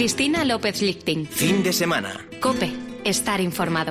Cristina López Lichting. Fin de semana. COPE. Estar informado.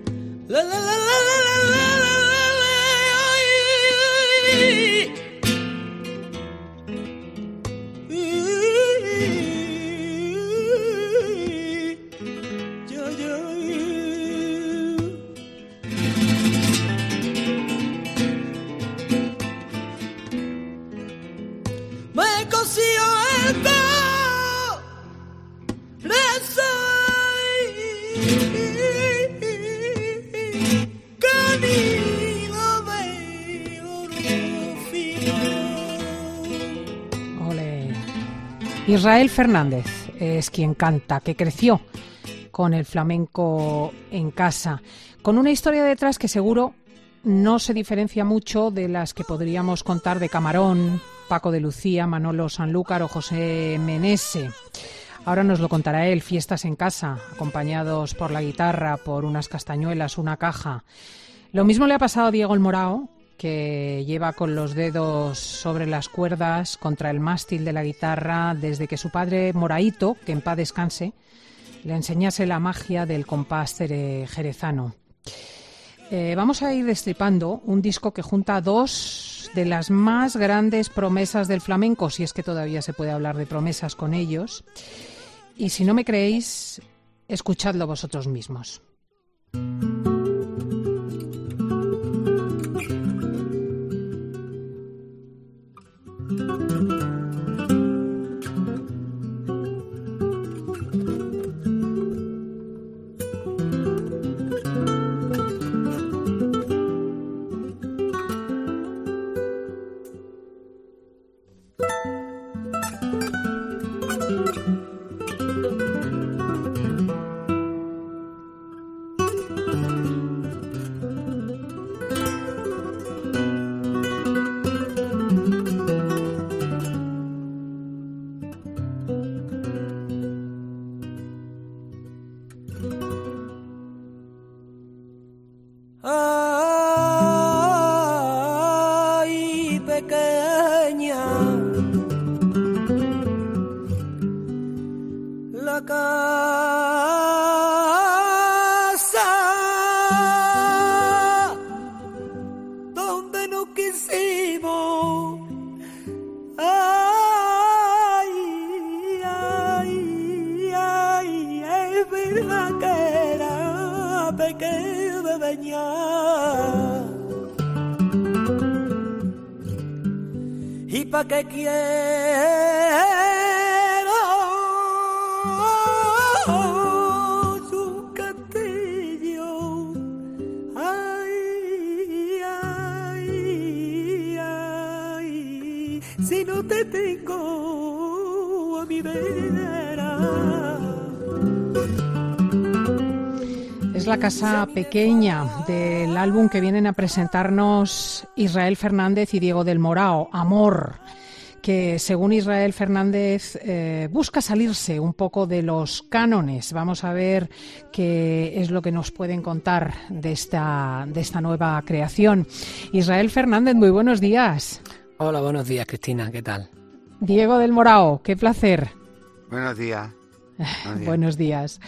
Israel Fernández es quien canta, que creció con el flamenco en casa, con una historia detrás que seguro no se diferencia mucho de las que podríamos contar de Camarón, Paco de Lucía, Manolo Sanlúcar o José Menese. Ahora nos lo contará él, fiestas en casa, acompañados por la guitarra, por unas castañuelas, una caja. Lo mismo le ha pasado a Diego el Morao, que lleva con los dedos sobre las cuerdas contra el mástil de la guitarra desde que su padre Moraito, que en paz descanse, le enseñase la magia del compás jerezano. Vamos a ir destripando un disco que junta dos de las más grandes promesas del flamenco, si es que todavía se puede hablar de promesas con ellos. Y si no me creéis, escuchadlo vosotros mismos. Ay, pequeña, la casa donde no quisimos. Ay, ay, ay, es verdad que era pequeña. ¿Y pa' qué quiero su castillo? Ay, ay, ay, si no te tengo a mi vera. Es la casa pequeña del álbum que vienen a presentarnos Israel Fernández y Diego del Morao, Amor, que según Israel Fernández busca salirse un poco de los cánones. Vamos a ver qué es lo que nos pueden contar de esta nueva creación. Israel Fernández, muy buenos días. Hola, buenos días, Cristina, ¿qué tal? Diego del Morao, qué placer. Buenos días. Buenos días.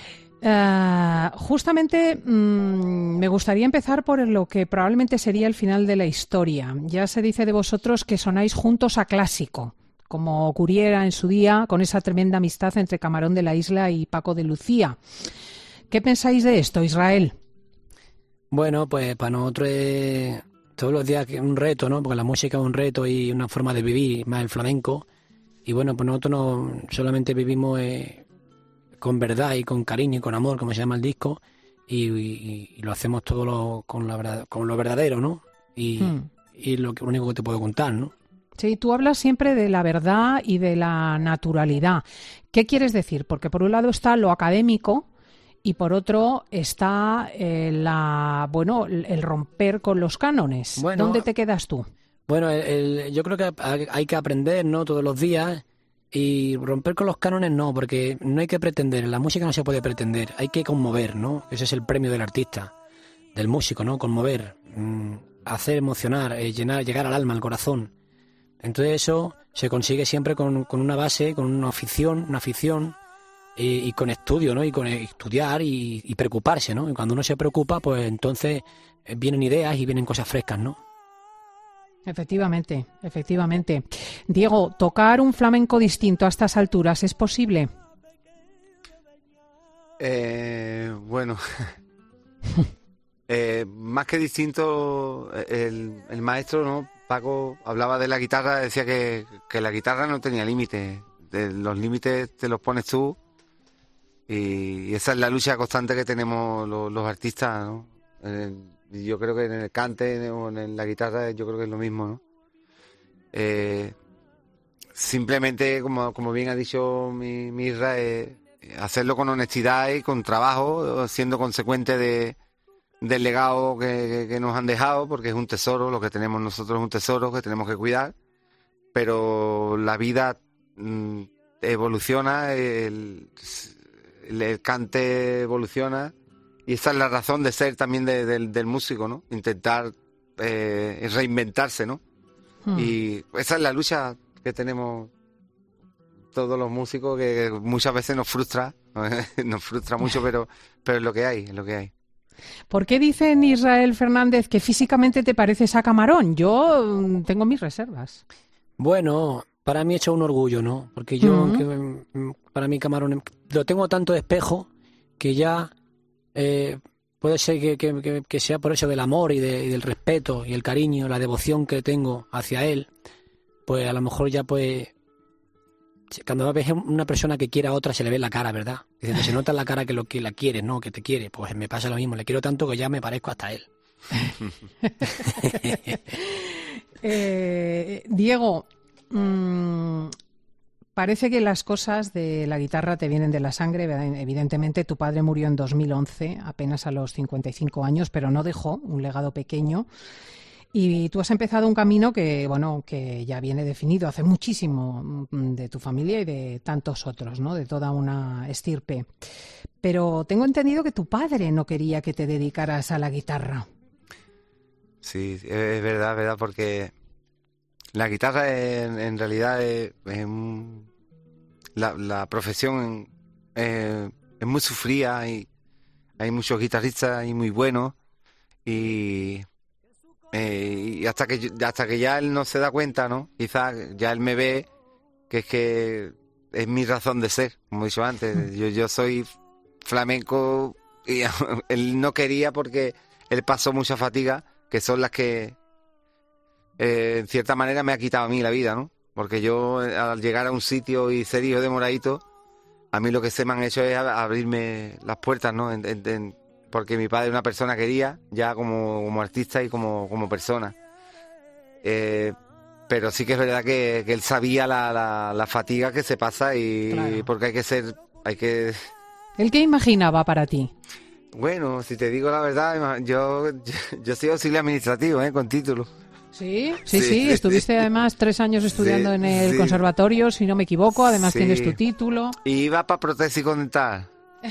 Justamente me gustaría empezar por lo que probablemente sería el final de la historia. Ya se dice de vosotros que sonáis juntos a clásico, como ocurriera en su día con esa tremenda amistad entre Camarón de la Isla y Paco de Lucía. ¿Qué pensáis de esto, Israel? Bueno, pues para nosotros es todos los días un reto, ¿no? Porque la música es un reto y una forma de vivir, más el flamenco. Y bueno, pues nosotros no solamente vivimos con verdad y con cariño y con amor, como se llama el disco, y lo hacemos todo con lo verdadero, ¿no? Y lo único que te puedo contar, ¿no? Sí, tú hablas siempre de la verdad y de la naturalidad. ¿Qué quieres decir? Porque por un lado está lo académico y por otro está el romper con los cánones. Bueno, ¿dónde te quedas tú? Bueno, yo creo que hay que aprender, ¿no? Todos los días. Y romper con los cánones no, porque no hay que pretender, en la música no se puede pretender, hay que conmover, ¿no? Ese es el premio del artista, del músico, ¿no? Conmover, hacer emocionar, llegar al alma, al corazón. Entonces eso se consigue siempre con una base, con una afición y con estudio, ¿no? Y con estudiar y preocuparse, ¿no? Y cuando uno se preocupa, pues entonces vienen ideas y vienen cosas frescas, ¿no? Efectivamente, efectivamente. Diego, ¿tocar un flamenco distinto a estas alturas es posible? Bueno, más que distinto, el maestro, ¿no? Paco hablaba de la guitarra, decía que la guitarra no tenía límites, los límites te los pones tú, y esa es la lucha constante que tenemos los artistas, ¿no? Yo creo que en el cante o en la guitarra yo creo que es lo mismo, ¿no? Simplemente, como bien ha dicho mi Isra, hacerlo con honestidad y con trabajo, siendo consecuente del legado que nos han dejado, porque es un tesoro, lo que tenemos nosotros es un tesoro que tenemos que cuidar, pero la vida evoluciona, el cante evoluciona, y esa es la razón de ser también del músico, ¿no? Intentar reinventarse, ¿no? Y esa es la lucha que tenemos todos los músicos, que muchas veces nos frustra mucho, pero es lo que hay, es lo que hay. ¿Por qué dicen, Israel Fernández, que físicamente te pareces a Camarón? Yo tengo mis reservas. Bueno, para mí es un orgullo, ¿no? Porque yo, aunque para mí Camarón lo tengo tanto de espejo que ya puede ser que sea por eso del amor y del respeto y el cariño, la devoción que tengo hacia él, pues a lo mejor ya pues cuando ves una persona que quiere a otra se le ve en la cara, ¿verdad? Diciendo, se nota en la cara que la quiere, ¿no? Que te quiere. Pues me pasa lo mismo, le quiero tanto que ya me parezco hasta él. Diego, parece que las cosas de la guitarra te vienen de la sangre. Evidentemente tu padre murió en 2011, apenas a los 55 años, pero no dejó un legado pequeño. Y tú has empezado un camino que ya viene definido hace muchísimo de tu familia y de tantos otros, ¿no? De toda una estirpe. Pero tengo entendido que tu padre no quería que te dedicaras a la guitarra. Sí, es verdad, porque la guitarra en realidad la profesión es muy sufrida, y hay muchos guitarristas y muy buenos, y hasta que ya él no se da cuenta, ¿no? Quizás ya él me ve que es mi razón de ser, como he dicho antes. Yo soy flamenco y él no quería, porque él pasó mucha fatiga, que son las que en cierta manera me ha quitado a mí la vida, ¿no? Porque yo, al llegar a un sitio y ser hijo de Moradito, a mí lo que se me han hecho es abrirme las puertas, ¿no? Porque mi padre es una persona querida, ya como artista y como persona. Pero sí que es verdad que él sabía la fatiga que se pasa, y claro, porque hay que... ¿El qué imaginaba para ti? Bueno, si te digo la verdad, yo soy auxiliar administrativo, con título. Sí, estuviste además 3 años estudiando en el conservatorio, si no me equivoco, además tienes tu título. Y iba para prótesis dental.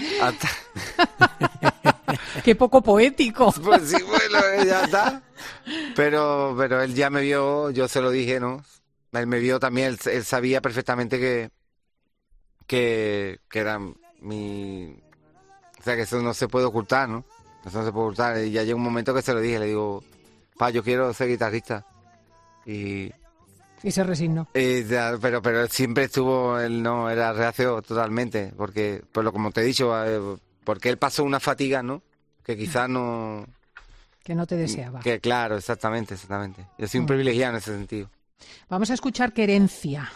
Qué poco poético. Pues sí, bueno, ya está. Pero él ya me vio, yo se lo dije, ¿no? Él me vio también, él sabía perfectamente que era mi... O sea, que eso no se puede ocultar, ¿no? Eso no se puede ocultar. Y ya llegó un momento que se lo dije, le digo, yo quiero ser guitarrista. Y se resignó. Pero él siempre estuvo, él no era reacio totalmente, porque, pues como te he dicho, porque él pasó una fatiga, ¿no? Que quizás no... Que no te deseaba. Que claro, exactamente. Yo soy un privilegiado en ese sentido. Vamos a escuchar Querencia.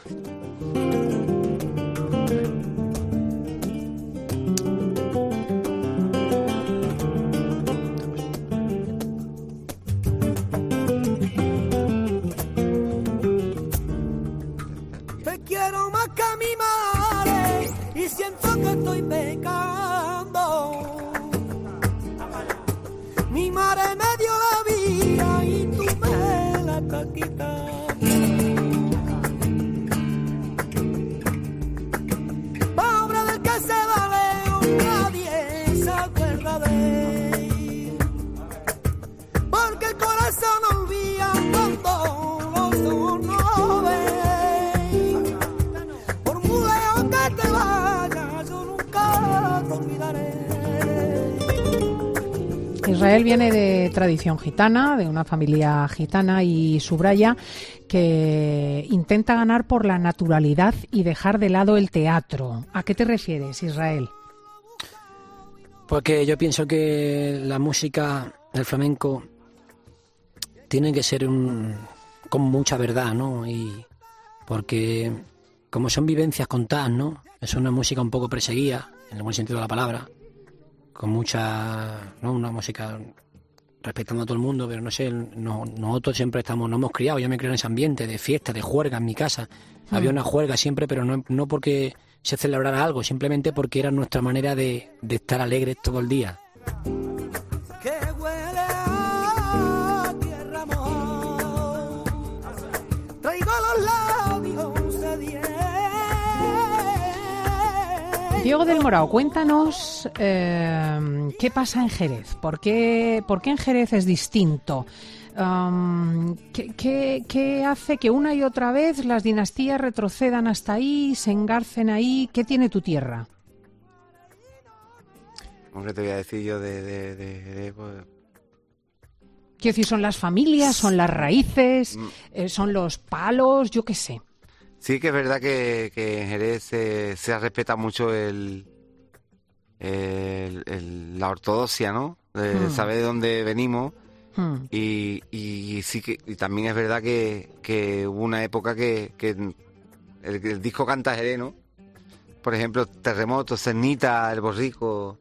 Siento que estoy pecando. Mi madre me dio la vida y tú me la estás quitando. Pobre del que se va lejos, nadie se acuerda de él. Porque el corazón olvida cuando los ojos no ven. Por muy lejos que te vayas, yo nunca lo olvidaré. Israel viene de tradición gitana, de una familia gitana, y subraya que intenta ganar por la naturalidad y dejar de lado el teatro. ¿A qué te refieres, Israel? Porque yo pienso que la música del flamenco tiene que ser con mucha verdad, ¿no? Y porque como son vivencias contadas, ¿no? Es una música un poco perseguida, en el buen sentido de la palabra, con mucha, ¿no? Una música respetando a todo el mundo, pero no sé, nosotros siempre nos hemos criado, yo me crié en ese ambiente de fiesta, de juerga en mi casa. Había una juerga siempre, pero no porque se celebrara algo, simplemente porque era nuestra manera de estar alegres todo el día. Que huele a tierra mojada, traigo los labios sedientos. Diego del Morao, cuéntanos qué pasa en Jerez, ¿por qué en Jerez es distinto? ¿Qué hace que una y otra vez las dinastías retrocedan hasta ahí, se engarcen ahí? ¿Qué tiene tu tierra? Hombre, te voy a decir yo pues... Quiero decir, ¿son las familias, son las raíces, son los palos? Yo qué sé. Sí que es verdad que en Jerez se respeta mucho la ortodoxia, ¿no? Saber de dónde venimos. Y sí que también es verdad que hubo una época que el disco canta Jerez, ¿no? Por ejemplo, Terremoto, Cernita, El Borrico.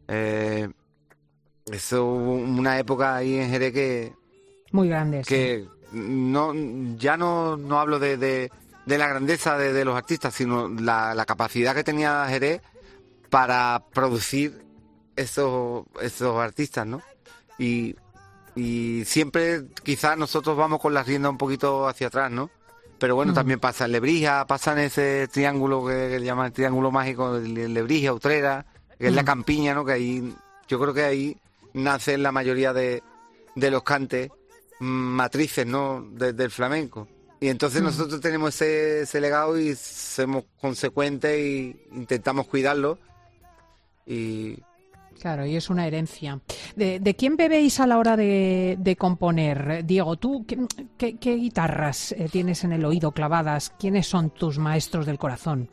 Eso hubo una época ahí en Jerez que... Muy grande. Que no hablo de la grandeza de los artistas, sino la capacidad que tenía Jerez para producir esos artistas, ¿no? Y siempre quizás nosotros vamos con la rienda un poquito hacia atrás, ¿no? Pero bueno, también pasa en Lebrija, pasa en ese triángulo que le llaman el triángulo mágico de Lebrija, Utrera, que es la campiña, ¿no? Que ahí, yo creo que ahí nacen la mayoría de los cantes matrices, ¿no? Del flamenco. Y entonces nosotros tenemos ese legado y somos consecuentes e intentamos cuidarlo. Y... Claro, y es una herencia. ¿De quién bebéis a la hora de componer? Diego, ¿tú qué guitarras tienes en el oído clavadas? ¿Quiénes son tus maestros del corazón?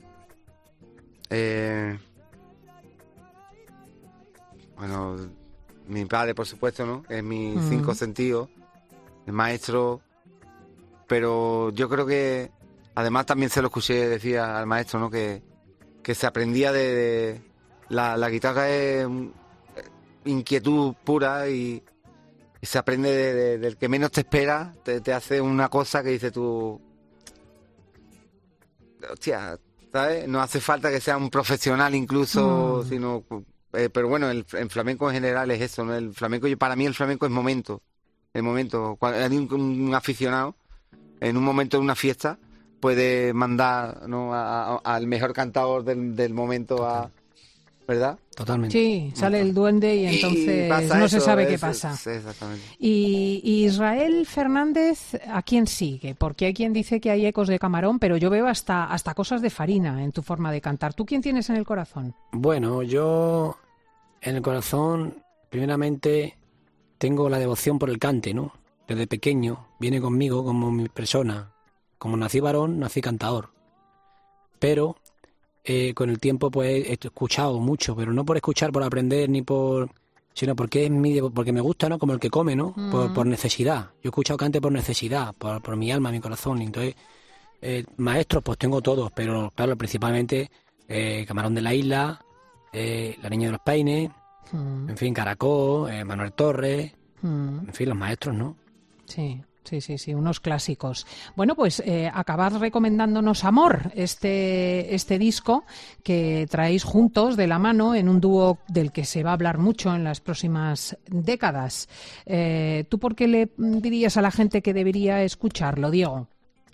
Bueno, mi padre, por supuesto, ¿no? Es mis 5 sentidos, el maestro. Pero yo creo que, además también se lo escuché, decía al maestro, ¿no? Que se aprendía de la guitarra es inquietud pura y se aprende del que menos te espera, te hace una cosa que dices tú, hostia, ¿sabes? No hace falta que sea un profesional incluso, sino... pero bueno, el flamenco en general es eso, ¿no? El flamenco, para mí el flamenco es momento. El momento, cuando hay un aficionado, en un momento de una fiesta, puede mandar, ¿no? al mejor cantador del momento ¿verdad? Totalmente. Sí, sale el duende y entonces no se sabe qué pasa. Exactamente. Y Israel Fernández, ¿a quién sigue? Porque hay quien dice que hay ecos de Camarón, pero yo veo hasta cosas de Farina en tu forma de cantar. ¿Tú quién tienes en el corazón? Bueno, yo en el corazón, primeramente, tengo la devoción por el cante, ¿no? Desde pequeño viene conmigo como mi persona. Como nací varón, nací cantador. Pero con el tiempo pues he escuchado mucho, pero no por escuchar, por aprender, sino porque porque me gusta, ¿no? Como el que come, ¿no? Por necesidad. Yo he escuchado cante por necesidad, por mi alma, mi corazón. Entonces, maestros pues tengo todos, pero claro, principalmente Camarón de la Isla, La Niña de los Peines, en fin, Caracol, Manuel Torres, en fin, los maestros, ¿no? Sí, unos clásicos. Bueno, pues acabad recomendándonos Amor, este disco que traéis juntos de la mano en un dúo del que se va a hablar mucho en las próximas décadas. ¿Tú por qué le dirías a la gente que debería escucharlo, Diego?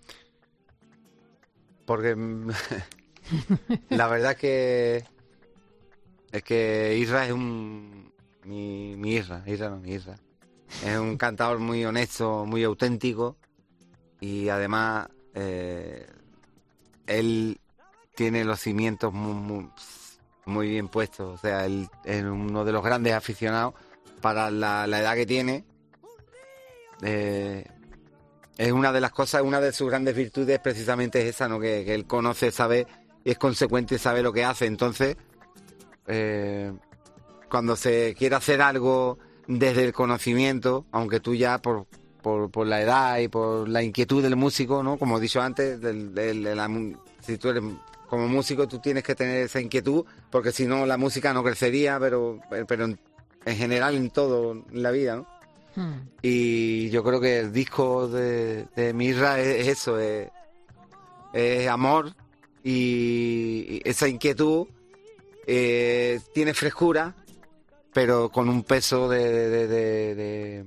Porque la verdad es que Isra es mi Isra. Es un cantador muy honesto, muy auténtico y además él tiene los cimientos muy bien puesto. O sea, él es uno de los grandes aficionados para la edad que tiene. Es una de las cosas, una de sus grandes virtudes precisamente es esa, ¿no? Que él conoce, sabe, y es consecuente, sabe lo que hace. Entonces, cuando se quiere hacer algo desde el conocimiento, aunque tú ya por la edad y por la inquietud del músico, ¿no? Como he dicho antes, si tú eres como músico, tú tienes que tener esa inquietud, porque si no la música no crecería, pero en general en todo en la vida, ¿no? Y yo creo que el disco de Mirra es eso, es amor y esa inquietud, tiene frescura, pero con un peso de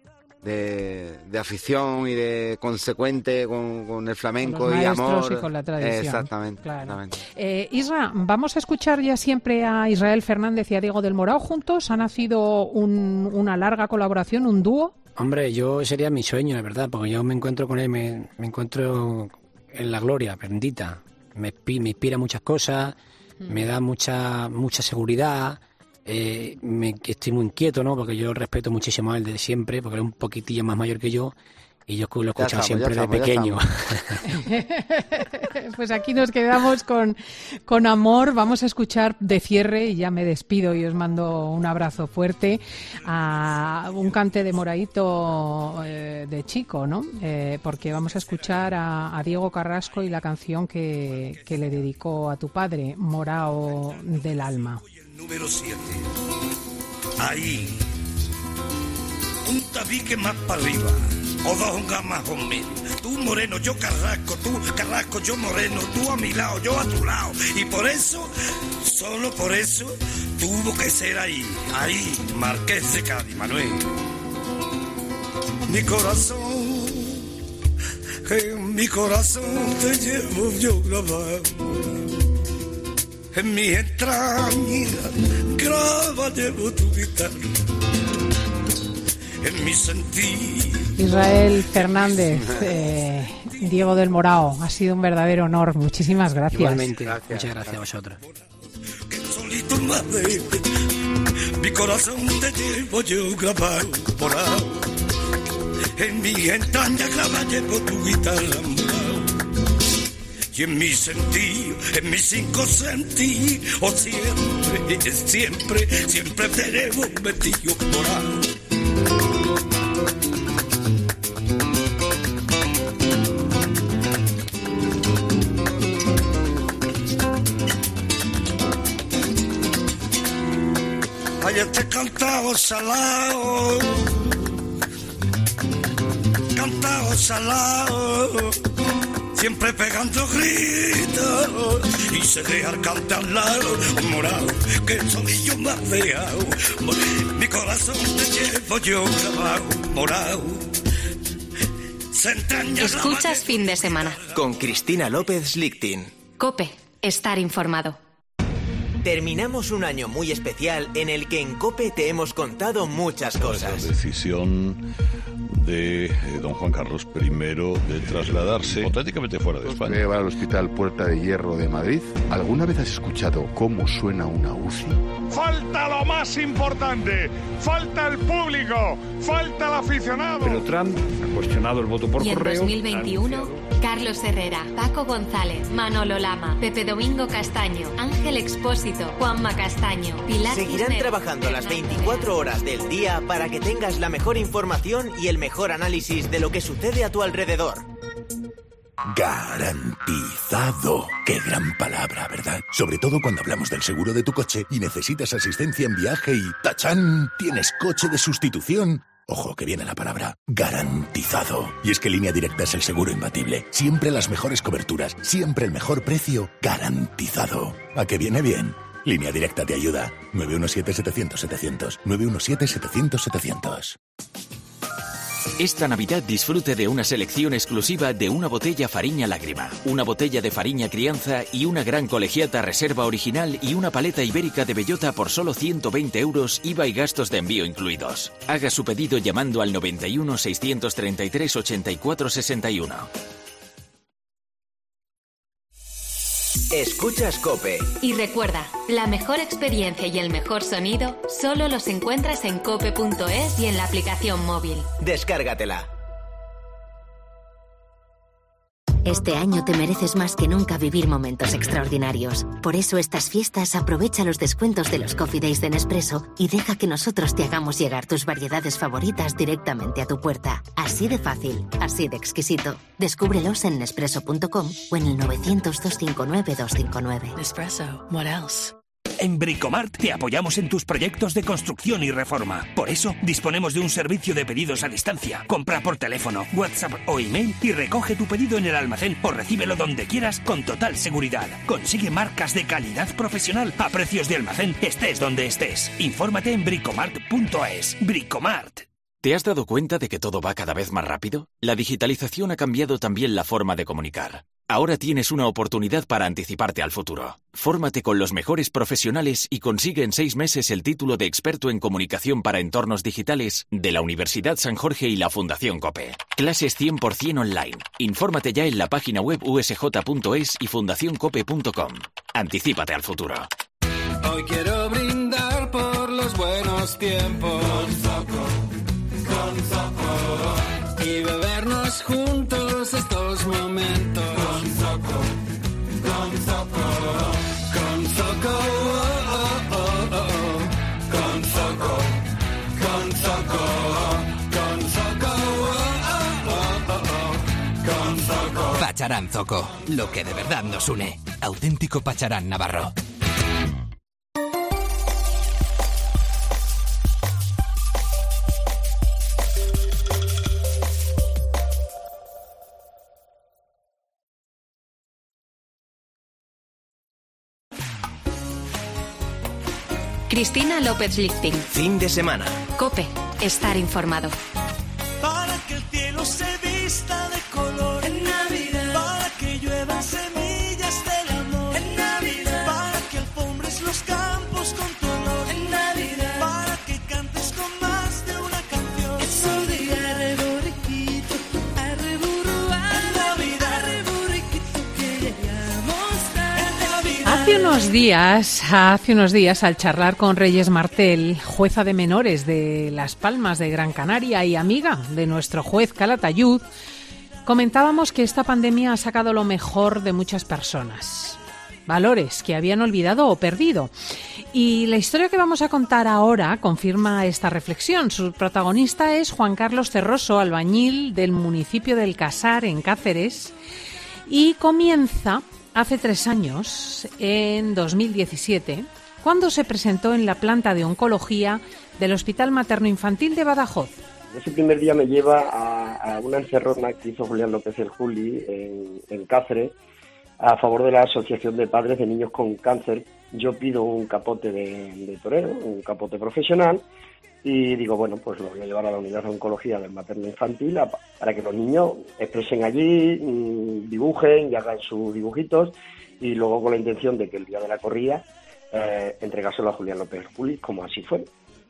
afición y de consecuente con el flamenco con los y amor. Y con la tradición. Exactamente. Claro. Isra, vamos a escuchar ya siempre a Israel Fernández y a Diego del Morao juntos. ¿Ha nacido una larga colaboración, un dúo? Hombre, yo sería mi sueño, la verdad, porque yo me encuentro con él, me encuentro en la gloria, bendita. Me inspira muchas cosas, me da mucha seguridad. Estoy muy inquieto, ¿no? Porque yo respeto muchísimo a él desde siempre, porque él es un poquitillo más mayor que yo y yo lo he escuchado siempre de pequeño. Pues aquí nos quedamos con amor. Vamos a escuchar de cierre, y ya me despido y os mando un abrazo fuerte, a un cante de Moraito de chico, ¿no? Porque vamos a escuchar a Diego Carrasco y la canción que le dedicó a tu padre, Morao del Alma. Número 7. Ahí. Un tabique más para arriba. O dos hongas más o menos. Tú moreno, yo Carrasco. Tú Carrasco, yo moreno. Tú a mi lado, yo a tu lado. Y por eso, solo por eso, tuvo que ser ahí. Ahí, Marqués de Cádiz, Manuel. Mi corazón, en mi corazón te llevo yo grabado. En mi entraña graba, llevo tu guitarra. En mi sentir. Israel Fernández, Diego del Morao, ha sido un verdadero honor. Muchísimas gracias. Igualmente, muchas gracias a vosotros. Que solito madre, mi corazón te llevo yo grabado, morado. En mi entraña graba, llevo tu guitarra, morado. Y en mi sentido, en mis 5 sentidos, siempre tenemos metido morado. Ay, este cantado salado, siempre pegando gritos y se deja cantar lado, morado, que el solillo me ha dejado. Mi corazón te llevo yo grabado, morado. Escuchas Fin de Semana con Cristina López Lichting. COPE, estar informado. Terminamos un año muy especial en el que en COPE te hemos contado muchas cosas. La decisión de don Juan Carlos I de trasladarse auténticamente fuera de España. Va al Hospital Puerta de Hierro de Madrid. ¿Alguna vez has escuchado cómo suena una UCI? Falta lo más importante, falta el público, falta el aficionado. Pero Trump ha cuestionado el voto por correo. Y en 2021, Carlos Herrera, Paco González, Manolo Lama, Pepe Domingo Castaño, Ángel Expósito, Juanma Castaño, Pilar Seguirán Cisneros, trabajando las 24 horas del día para que tengas la mejor información y el mejor análisis de lo que sucede a tu alrededor. Garantizado. Qué gran palabra, ¿verdad? Sobre todo cuando hablamos del seguro de tu coche y necesitas asistencia en viaje y ¡tachán! ¿Tienes coche de sustitución? Ojo, que viene la palabra garantizado. Y es que Línea Directa es el seguro imbatible. Siempre las mejores coberturas, siempre el mejor precio, garantizado. ¿A qué viene bien? Línea Directa te ayuda. 917-700-700. 917-700-700. Esta Navidad disfrute de una selección exclusiva de una botella Fariña Lágrima, una botella de Fariña Crianza y una gran colegiata reserva original y una paleta ibérica de bellota por solo 120 €, IVA y gastos de envío incluidos. Haga su pedido llamando al 91 633 84 61. Escuchas COPE. Y recuerda, la mejor experiencia y el mejor sonido solo los encuentras en cope.es y en la aplicación móvil. Descárgatela. Este año te mereces más que nunca vivir momentos extraordinarios. Por eso estas fiestas aprovecha los descuentos de los Coffee Days de Nespresso y deja que nosotros te hagamos llegar tus variedades favoritas directamente a tu puerta. Así de fácil, así de exquisito. Descúbrelos en Nespresso.com o en el 900-259-259. Nespresso. What else? En Bricomart te apoyamos en tus proyectos de construcción y reforma. Por eso, disponemos de un servicio de pedidos a distancia. Compra por teléfono, WhatsApp o email y recoge tu pedido en el almacén o recíbelo donde quieras con total seguridad. Consigue marcas de calidad profesional a precios de almacén, estés donde estés. Infórmate en bricomart.es. Bricomart. ¿Te has dado cuenta de que todo va cada vez más rápido? La digitalización ha cambiado también la forma de comunicar. Ahora tienes una oportunidad para anticiparte al futuro. Fórmate con los mejores profesionales y consigue en 6 meses el título de experto en comunicación para entornos digitales de la Universidad San Jorge y la Fundación COPE. Clases 100% online. Infórmate ya en la página web usj.es y fundacioncope.com. Anticípate al futuro. Hoy quiero brindar por los buenos tiempos. Con Zoco. Y bebernos juntos estos momentos. Con Zoco. Con Zoco. Con Zoco. Con Zoco. Con Zoco. Con Zoco. Con Zoco. Pacharán Zoco. Lo que de verdad nos une. Auténtico Pacharán navarro. Cristina López Lichting. Fin de semana. COPE. Estar informado. Para que el cielo se vista de color en Navidad. Para que lluevan semillas del amor en Navidad. Para que alfombres los campos con tu olor en Navidad. Para que cantes con más de una canción. Es un día reboriquito, arreburua en Navidad. Arreboriquito que llegamos en Navidad. Hace unos días, al charlar con Reyes Martel, jueza de menores de Las Palmas de Gran Canaria y amiga de nuestro juez Calatayud, comentábamos que esta pandemia ha sacado lo mejor de muchas personas, valores que habían olvidado o perdido. Y la historia que vamos a contar ahora confirma esta reflexión. Su protagonista es Juan Carlos Cerroso, albañil del municipio del Casar, en Cáceres, y comienza hace 3 años, en 2017, cuando se presentó en la planta de oncología del Hospital Materno Infantil de Badajoz. Ese primer día me lleva a una encerrona que hizo Julián López el Juli en Cáceres a favor de la Asociación de Padres de Niños con Cáncer. Yo pido un capote de torero, un capote profesional, y digo, bueno, pues lo voy a llevar a la unidad de oncología del materno infantil para que los niños expresen allí, dibujen y hagan sus dibujitos, y luego con la intención de que el día de la corrida entregárselo a Julián López Juli, como así fue.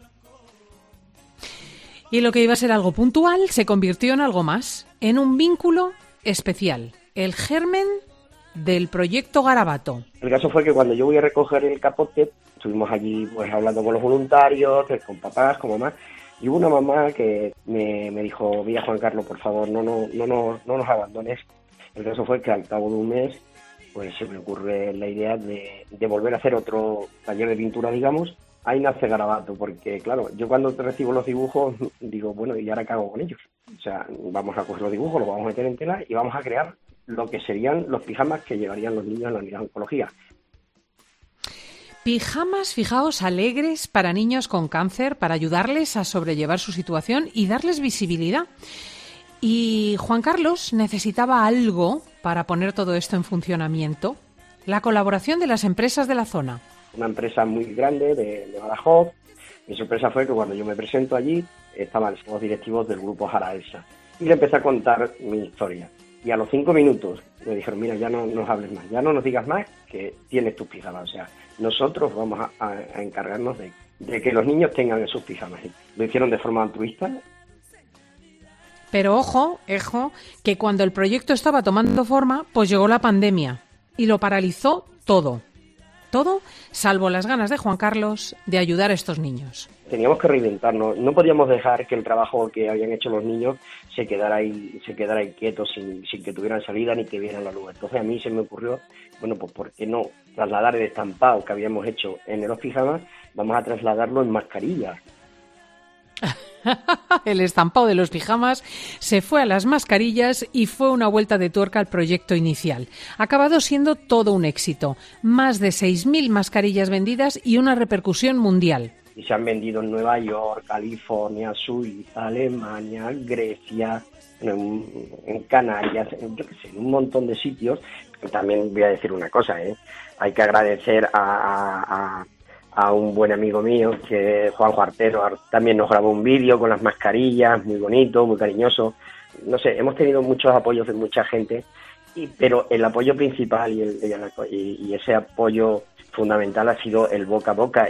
Y lo que iba a ser algo puntual se convirtió en algo más, en un vínculo especial, el germen del proyecto Garabato. El caso fue que cuando yo voy a recoger el capote, estuvimos allí pues hablando con los voluntarios, con papás, con mamás, y hubo una mamá que me dijo, mira Juan Carlos, por favor, no nos abandones. El caso fue que al cabo de un mes pues se me ocurre la idea de volver a hacer otro taller de pintura, digamos. Ahí nace Garabato, porque claro, yo cuando recibo los dibujos digo, bueno, ¿y ahora qué hago con ellos? O sea, vamos a coger los dibujos, los vamos a meter en tela y vamos a crear lo que serían los pijamas que llevarían los niños en la unidad de oncología. Pijamas, fijaos, alegres para niños con cáncer, para ayudarles a sobrellevar su situación y darles visibilidad. Y Juan Carlos necesitaba algo para poner todo esto en funcionamiento, la colaboración de las empresas de la zona. Una empresa muy grande de Badajoz. Mi sorpresa fue que cuando yo me presento allí estaban los directivos del grupo Jaraelsa y le empecé a contar mi historia. Y a los 5 minutos me dijeron, mira, ya no nos hables más, ya no nos digas más, que tienes tus pijamas. O sea, nosotros vamos a encargarnos de que los niños tengan sus pijamas. Lo hicieron de forma altruista. Pero ojo, que cuando el proyecto estaba tomando forma, pues llegó la pandemia y lo paralizó todo. Todo, salvo las ganas de Juan Carlos de ayudar a estos niños. Teníamos que reinventarnos, no podíamos dejar que el trabajo que habían hecho los niños se quedara ahí quieto sin que tuvieran salida ni que vieran la luz. Entonces a mí se me ocurrió, bueno, pues ¿por qué no trasladar el estampado que habíamos hecho en los pijamas? Vamos a trasladarlo en mascarillas. El estampado de los pijamas se fue a las mascarillas y fue una vuelta de tuerca al proyecto inicial. Ha acabado siendo todo un éxito. Más de 6.000 mascarillas vendidas y una repercusión mundial. Y se han vendido en Nueva York, California, Suiza, Alemania, Grecia, en Canarias, en un montón de sitios. También voy a decir una cosa, hay que agradecer a un buen amigo mío, que es Juanjo Artero, también nos grabó un vídeo con las mascarillas, muy bonito, muy cariñoso. No sé, hemos tenido muchos apoyos de mucha gente, pero el apoyo principal y ese apoyo fundamental ha sido el boca a boca.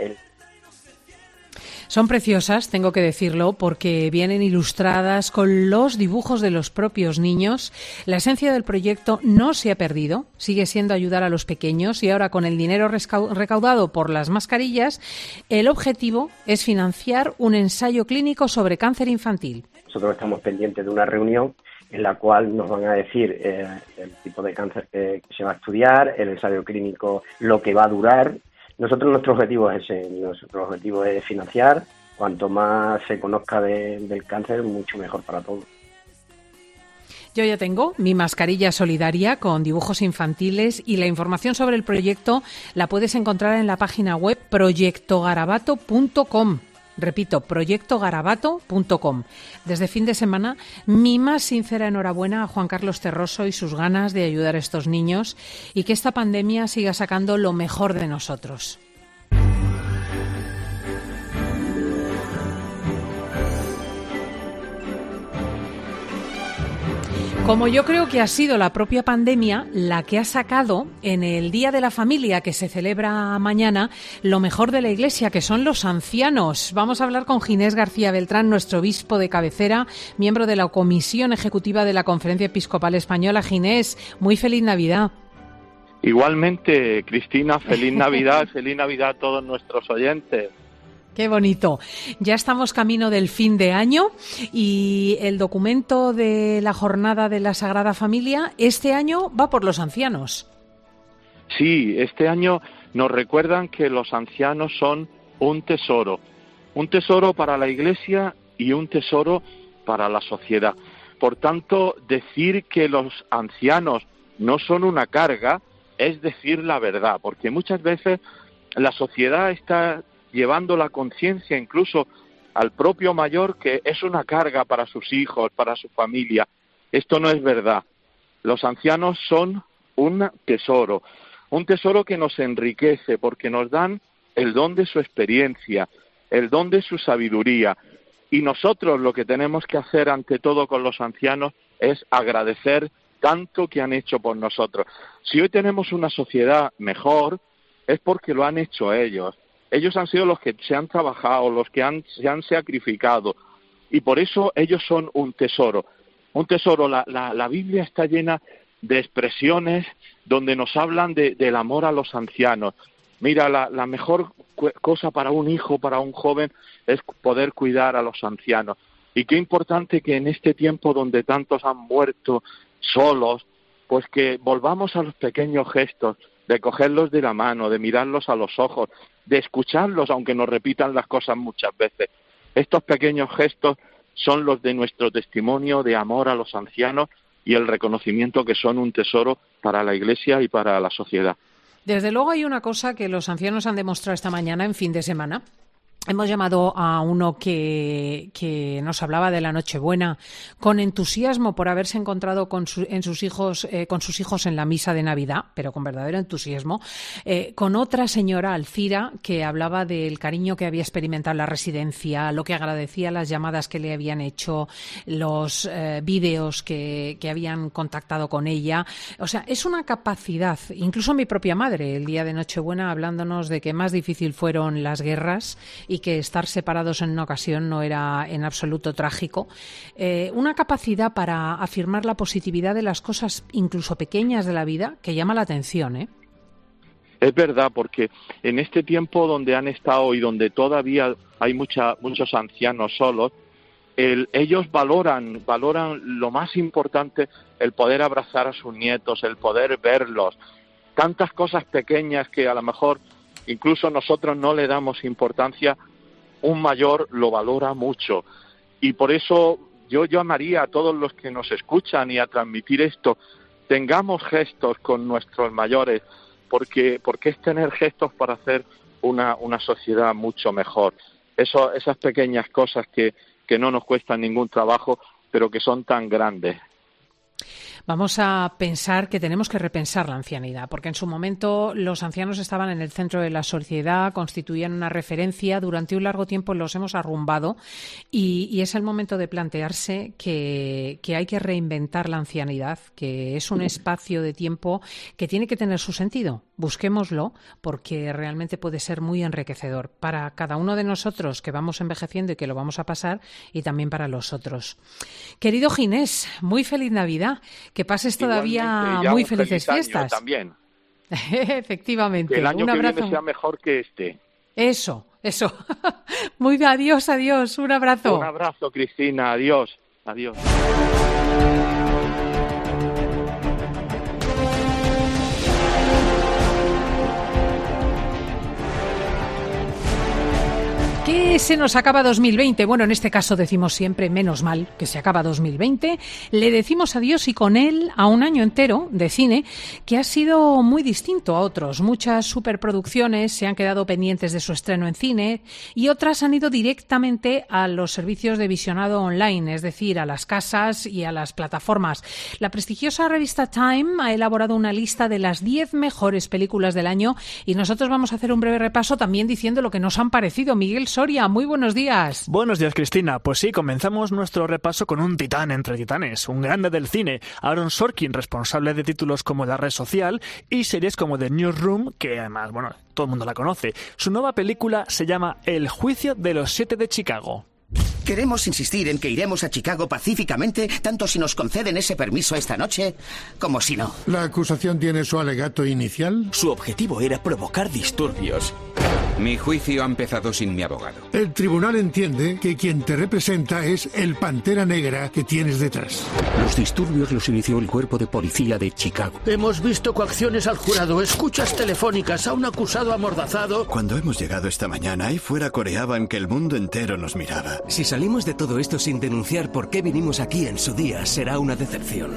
Son preciosas, tengo que decirlo, porque vienen ilustradas con los dibujos de los propios niños. La esencia del proyecto no se ha perdido, sigue siendo ayudar a los pequeños y ahora con el dinero recaudado por las mascarillas, el objetivo es financiar un ensayo clínico sobre cáncer infantil. Nosotros estamos pendientes de una reunión en la cual nos van a decir el tipo de cáncer que se va a estudiar, el ensayo clínico, lo que va a durar. Nuestro objetivo es ese, nuestro objetivo es financiar. Cuanto más se conozca del cáncer, mucho mejor para todos. Yo ya tengo mi mascarilla solidaria con dibujos infantiles y la información sobre el proyecto la puedes encontrar en la página web proyectogarabato.com. Repito, proyectogarabato.com. Desde fin de semana, mi más sincera enhorabuena a Juan Carlos Terroso y sus ganas de ayudar a estos niños y que esta pandemia siga sacando lo mejor de nosotros. Como yo creo que ha sido la propia pandemia la que ha sacado en el Día de la Familia que se celebra mañana lo mejor de la Iglesia, que son los ancianos. Vamos a hablar con Ginés García Beltrán, nuestro obispo de cabecera, miembro de la Comisión Ejecutiva de la Conferencia Episcopal Española. Ginés, muy feliz Navidad. Igualmente, Cristina, feliz Navidad a todos nuestros oyentes. Qué bonito. Ya estamos camino del fin de año y el documento de la Jornada de la Sagrada Familia este año va por los ancianos. Sí, este año nos recuerdan que los ancianos son un tesoro para la Iglesia y un tesoro para la sociedad. Por tanto, decir que los ancianos no son una carga es decir la verdad, porque muchas veces la sociedad está llevando la conciencia incluso al propio mayor que es una carga para sus hijos, para su familia. Esto no es verdad. Los ancianos son un tesoro que nos enriquece porque nos dan el don de su experiencia, el don de su sabiduría. Y nosotros lo que tenemos que hacer ante todo con los ancianos es agradecer tanto que han hecho por nosotros. Si hoy tenemos una sociedad mejor, es porque lo han hecho ellos. Ellos han sido los que se han trabajado, los que se han sacrificado, y por eso ellos son un tesoro. Un tesoro, la Biblia está llena de expresiones donde nos hablan del amor a los ancianos. Mira, la mejor cosa para un hijo, para un joven, es poder cuidar a los ancianos. Y qué importante que en este tiempo donde tantos han muerto solos, pues que volvamos a los pequeños gestos, de cogerlos de la mano, de mirarlos a los ojos, de escucharlos, aunque nos repitan las cosas muchas veces. Estos pequeños gestos son los de nuestro testimonio de amor a los ancianos y el reconocimiento que son un tesoro para la Iglesia y para la sociedad. Desde luego hay una cosa que los ancianos han demostrado esta mañana en fin de semana. Hemos llamado a uno que nos hablaba de la Nochebuena con entusiasmo por haberse encontrado con sus hijos en la misa de Navidad, pero con verdadero entusiasmo, con otra señora, Alcira, que hablaba del cariño que había experimentado en la residencia, lo que agradecía las llamadas que le habían hecho, los vídeos que habían contactado con ella. O sea, es una capacidad, incluso mi propia madre, el día de Nochebuena, hablándonos de que más difícil fueron las guerras y que estar separados en una ocasión no era en absoluto trágico. Una capacidad para afirmar la positividad de las cosas, incluso pequeñas de la vida, que llama la atención, ¿eh? Es verdad, porque en este tiempo donde han estado y donde todavía hay muchos ancianos solos, ellos valoran lo más importante, el poder abrazar a sus nietos, el poder verlos. Tantas cosas pequeñas que a lo mejor incluso nosotros no le damos importancia, un mayor lo valora mucho. Y por eso yo llamaría a todos los que nos escuchan y a transmitir esto, tengamos gestos con nuestros mayores, porque es tener gestos para hacer una sociedad mucho mejor. Esas pequeñas cosas que no nos cuestan ningún trabajo, pero que son tan grandes. Vamos a pensar que tenemos que repensar la ancianidad, porque en su momento los ancianos estaban en el centro de la sociedad, constituían una referencia, durante un largo tiempo los hemos arrumbado y es el momento de plantearse que hay que reinventar la ancianidad, que es un espacio de tiempo que tiene que tener su sentido. Busquémoslo porque realmente puede ser muy enriquecedor para cada uno de nosotros que vamos envejeciendo y que lo vamos a pasar, y también para los otros. Querido Ginés, muy feliz Navidad. Que pases todavía muy felices fiestas. También. Efectivamente. Que el año un abrazo. Que viene sea mejor que este. Eso. Muy adiós. Un abrazo. Un abrazo, Cristina. Adiós. ¿Qué se nos acaba 2020? Bueno, en este caso decimos siempre, menos mal que se acaba 2020. Le decimos adiós y con él a un año entero de cine que ha sido muy distinto a otros. Muchas superproducciones se han quedado pendientes de su estreno en cine y otras han ido directamente a los servicios de visionado online, es decir, a las casas y a las plataformas. La prestigiosa revista Time ha elaborado una lista de las 10 mejores películas del año y nosotros vamos a hacer un breve repaso también diciendo lo que nos han parecido. Miguel Soria, muy buenos días. Buenos días, Cristina. Pues sí, comenzamos nuestro repaso con un titán entre titanes, un grande del cine, Aaron Sorkin, responsable de títulos como La Red Social y series como The Newsroom, que además, bueno, todo el mundo la conoce. Su nueva película se llama El Juicio de los 7 de Chicago. Queremos insistir en que iremos a Chicago pacíficamente, tanto si nos conceden ese permiso esta noche, como si no. ¿La acusación tiene su alegato inicial? Su objetivo era provocar disturbios. Mi juicio ha empezado sin mi abogado. El tribunal entiende que quien te representa es el Pantera Negra que tienes detrás. Los disturbios los inició el cuerpo de policía de Chicago. Hemos visto coacciones al jurado, escuchas telefónicas a un acusado amordazado. Cuando hemos llegado esta mañana, ahí fuera coreaban que el mundo entero nos miraba. Si salimos de todo esto sin denunciar por qué vinimos aquí en su día, será una decepción.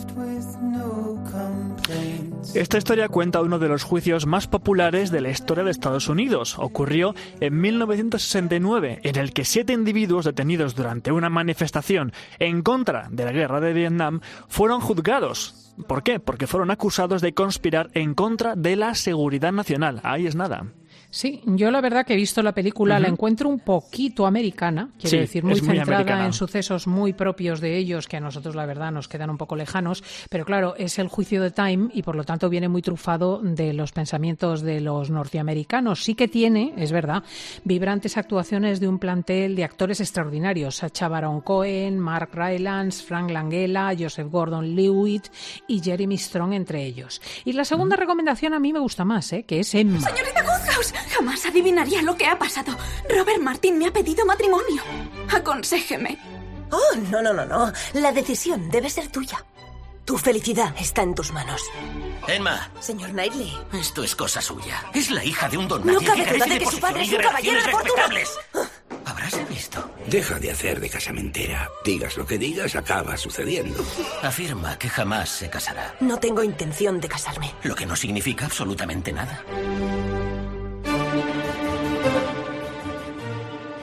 Esta historia cuenta uno de los juicios más populares de la historia de Estados Unidos. Ocurrió en 1969, en el que 7 individuos detenidos durante una manifestación en contra de la guerra de Vietnam fueron juzgados. ¿Por qué? Porque fueron acusados de conspirar en contra de la seguridad nacional. Ahí es nada. Sí, yo la verdad que he visto la película, la encuentro un poquito americana, quiero decir, muy centrada en sucesos muy propios de ellos, que a nosotros la verdad nos quedan un poco lejanos, pero claro, es el juicio de Time y por lo tanto viene muy trufado de los pensamientos de los norteamericanos. Sí que tiene, es verdad, vibrantes actuaciones de un plantel de actores extraordinarios, Sacha Baron Cohen, Mark Rylance, Frank Langella, Joseph Gordon-Levitt y Jeremy Strong entre ellos. Y la segunda recomendación a mí me gusta más, que es Emma. Señorita Woodhouse, jamás adivinaría lo que ha pasado. Robert Martin me ha pedido matrimonio. Aconséjeme. Oh, no. La decisión debe ser tuya. Tu felicidad está en tus manos. Emma. Señor Knightley. Esto es cosa suya. Es la hija de un don nadie. No cabe duda de que su padre es un caballero de fortuna. Habráse visto. Deja de hacer de casamentera. Digas lo que digas, acaba sucediendo. Afirma que jamás se casará. No tengo intención de casarme. Lo que no significa absolutamente nada.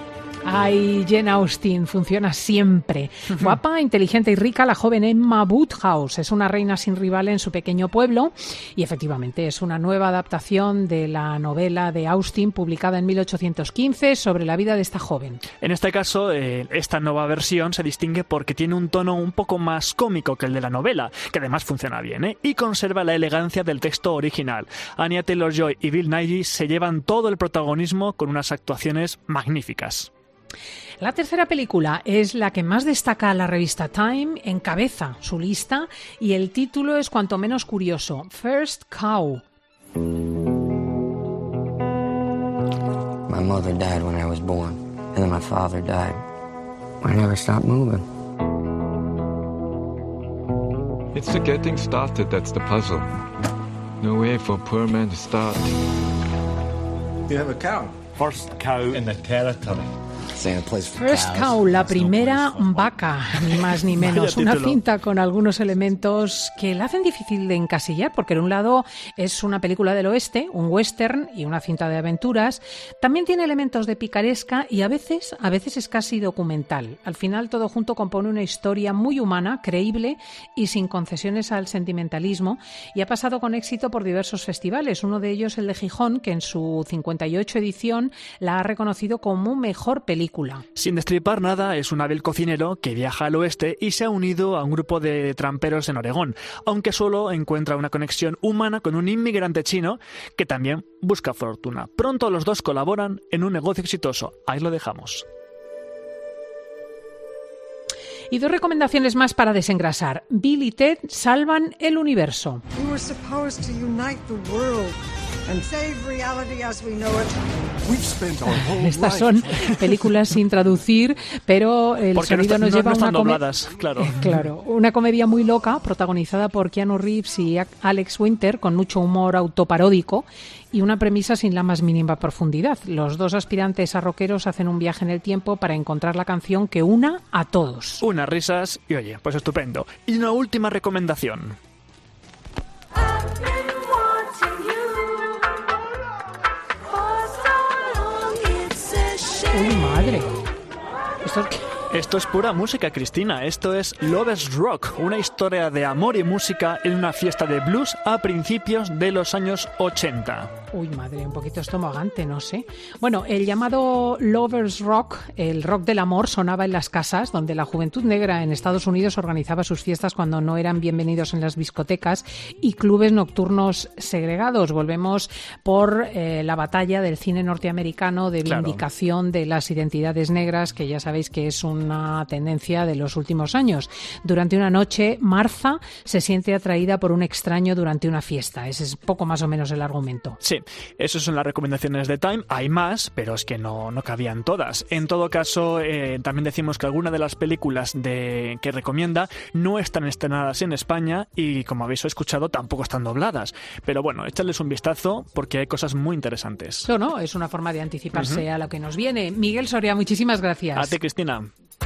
Ay, Jane Austen funciona siempre. Guapa, inteligente y rica, la joven Emma Woodhouse es una reina sin rival en su pequeño pueblo y efectivamente es una nueva adaptación de la novela de Austen publicada en 1815 sobre la vida de esta joven. En este caso, esta nueva versión se distingue porque tiene un tono un poco más cómico que el de la novela, que además funciona bien, y conserva la elegancia del texto original. Anya Taylor-Joy y Bill Nighy se llevan todo el protagonismo con unas actuaciones magníficas. La tercera película es la que más destaca la revista Time, encabeza su lista y el título es cuanto menos curioso, First Cow. My mother died when I was born, and then my father died. I never stopped moving. It's the getting started that's the puzzle. No way for a poor man to start. You have a cow. First cow in the territory. First Cow, la primera vaca, ni más ni menos. Una cinta con algunos elementos que la hacen difícil de encasillar, porque por un lado es una película del oeste, un western y una cinta de aventuras. También tiene elementos de picaresca y a veces es casi documental. Al final todo junto compone una historia muy humana, creíble y sin concesiones al sentimentalismo, y ha pasado con éxito por diversos festivales. Uno de ellos el de Gijón, que en su 58 edición la ha reconocido como mejor película. Sin destripar nada, es un hábil cocinero que viaja al oeste y se ha unido a un grupo de tramperos en Oregón, aunque solo encuentra una conexión humana con un inmigrante chino que también busca fortuna. Pronto los dos colaboran en un negocio exitoso. Ahí lo dejamos. Y dos recomendaciones más para desengrasar. Bill y Ted salvan el universo. We were supposed to unite the world and save reality as we know it. Estas son películas sin traducir, pero el sonido nos lleva a una comedia. Claro, una comedia muy loca, protagonizada por Keanu Reeves y Alex Winter, con mucho humor autoparódico y una premisa sin la más mínima profundidad. Los dos aspirantes a rockeros hacen un viaje en el tiempo para encontrar la canción que una a todos. Unas risas y oye, pues estupendo. Y una última recomendación. ¡Uy, madre! Esto es pura música, Cristina. Esto es Lovers Rock, una historia de amor y música en una fiesta de blues a principios de los años 80. Uy, madre, un poquito estomagante, no sé. Bueno, el llamado Lovers Rock, el rock del amor, sonaba en las casas donde la juventud negra en Estados Unidos organizaba sus fiestas cuando no eran bienvenidos en las discotecas y clubes nocturnos segregados. Volvemos por la batalla del cine norteamericano de vindicación de las identidades negras, que ya sabéis que es una tendencia de los últimos años. Durante una noche, Martha se siente atraída por un extraño durante una fiesta. Ese es poco más o menos el argumento. Sí, esas son las recomendaciones de Time. Hay más, pero es que no cabían todas. En todo caso, también decimos que algunas de las películas que recomienda no están estrenadas en España y, como habéis escuchado, tampoco están dobladas. Pero bueno, échales un vistazo porque hay cosas muy interesantes. No, es una forma de anticiparse a lo que nos viene. Miguel Soria, muchísimas gracias. A ti, Cristina.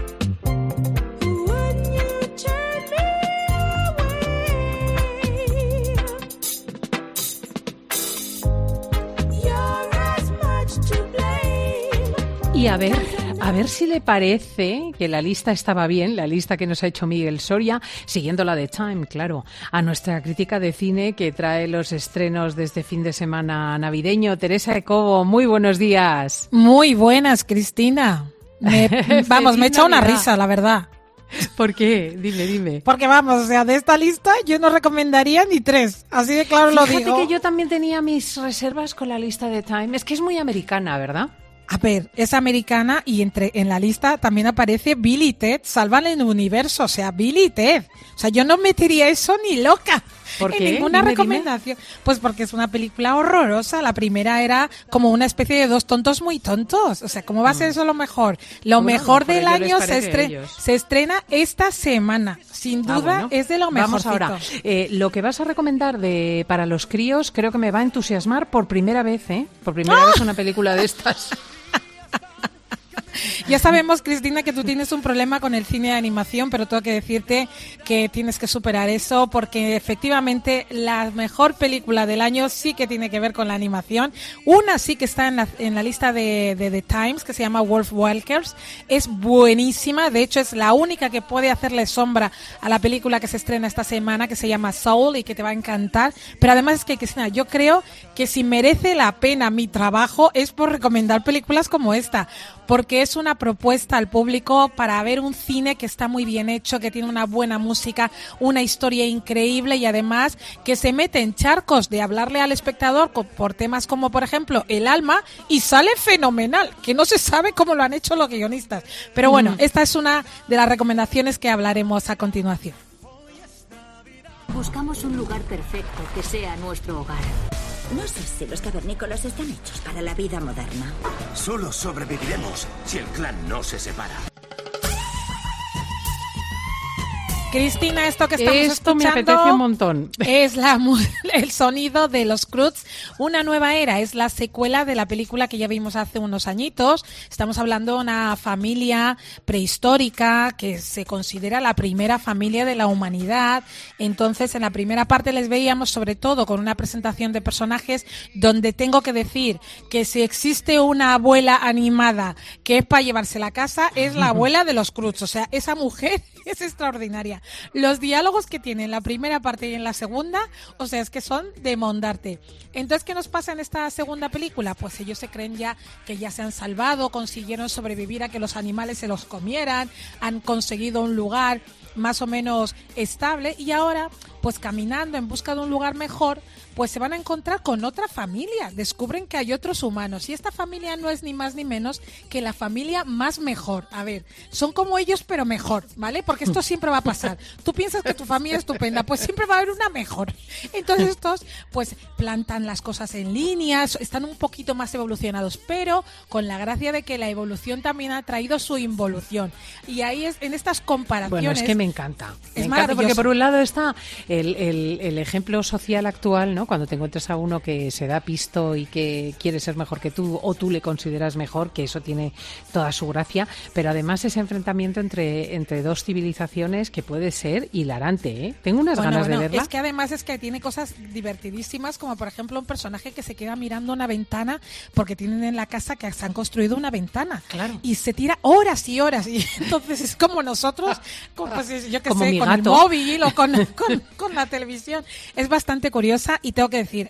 Y a ver si le parece que la lista estaba bien, la lista que nos ha hecho Miguel Soria, siguiendo la de Time, claro, a nuestra crítica de cine que trae los estrenos de este fin de semana navideño. Teresa de Cobo, muy buenos días. Muy buenas, Cristina. Me he echado una risa, la verdad. ¿Por qué? Dime. Porque vamos, o sea, de esta lista yo no recomendaría ni 3, así de claro lo digo. Fíjate que yo también tenía mis reservas con la lista de Time, es que es muy americana, ¿verdad? A ver, es americana y en la lista también aparece Bill y Ted salvan el universo, o sea, Bill y Ted. O sea, yo no metería eso ni loca. ¿Por qué? En ninguna recomendación. Pues porque es una película horrorosa. La primera era como una especie de dos tontos muy tontos. O sea, ¿cómo va a ser eso lo mejor? Lo mejor del año se estrena esta semana. Sin duda es de lo mejor. Vamos ahora. Lo que vas a recomendar para los críos creo que me va a entusiasmar por primera vez, ¿eh? Por primera vez una película de estas. Ya sabemos, Cristina, que tú tienes un problema con el cine de animación, pero tengo que decirte que tienes que superar eso, porque efectivamente la mejor película del año sí que tiene que ver con la animación. Una sí que está en la lista de The Times, que se llama Wolf Walkers. Es buenísima, de hecho es la única que puede hacerle sombra a la película que se estrena esta semana, que se llama Soul, y que te va a encantar. Pero además es que, Cristina, yo creo que si merece la pena mi trabajo es por recomendar películas como esta, porque es una propuesta al público para ver un cine que está muy bien hecho, que tiene una buena música, una historia increíble y además que se mete en charcos de hablarle al espectador por temas como, por ejemplo, el alma, y sale fenomenal, que no se sabe cómo lo han hecho los guionistas. Pero bueno, esta es una de las recomendaciones que hablaremos a continuación. Buscamos un lugar perfecto que sea nuestro hogar. No sé si los cavernícolas están hechos para la vida moderna. Solo sobreviviremos si el clan no se separa. Cristina, esto que estamos escuchando me apetece un montón. Es el sonido de los Croods, una nueva era. Es la secuela de la película que ya vimos hace unos añitos. Estamos hablando de una familia prehistórica que se considera la primera familia de la humanidad. Entonces, en la primera parte les veíamos sobre todo con una presentación de personajes donde tengo que decir que si existe una abuela animada que es para llevarse la casa, es la abuela de los Croods. O sea, esa mujer es extraordinaria. Los diálogos que tiene en la primera parte y en la segunda, o sea, es que son de mondarte. Entonces, ¿qué nos pasa en esta segunda película? Pues ellos se creen ya que ya se han salvado, consiguieron sobrevivir a que los animales se los comieran, han conseguido un lugar más o menos estable y ahora, pues caminando en busca de un lugar mejor, pues se van a encontrar con otra familia. Descubren que hay otros humanos y esta familia no es ni más ni menos que la familia más mejor. A ver, son como ellos pero mejor, ¿vale? Porque esto siempre va a pasar. Tú piensas que tu familia es estupenda, pues siempre va a haber una mejor. Entonces estos pues plantan las cosas en línea, están un poquito más evolucionados, pero con la gracia de que la evolución también ha traído su involución. Y ahí es en estas comparaciones. Bueno, es que me encanta. Es me maravilloso. encanta porque por un lado está el ejemplo social actual, ¿no? Cuando te encuentras a uno que se da pisto y que quiere ser mejor que tú o tú le consideras mejor, que eso tiene toda su gracia, pero además ese enfrentamiento entre dos civilizaciones que puede ser hilarante, ¿eh? Tengo unas ganas de verla. Es que además es que tiene cosas divertidísimas, como por ejemplo un personaje que se queda mirando una ventana porque tienen en la casa que se han construido una ventana. Claro. Y se tira horas y horas y entonces es como nosotros, pues yo que como sé, con gato. el móvil o con la televisión. Es bastante curiosa y tengo que decir,